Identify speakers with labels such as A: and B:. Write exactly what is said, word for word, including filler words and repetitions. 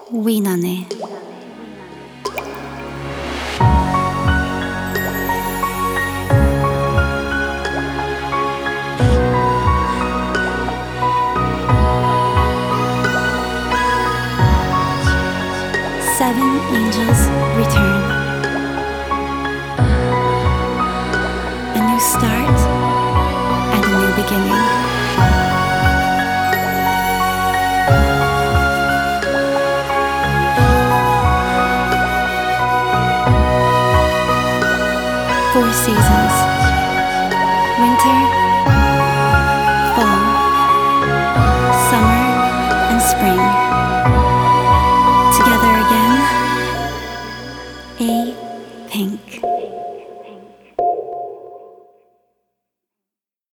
A: Winane. Seven angels return. A new start and a new beginning.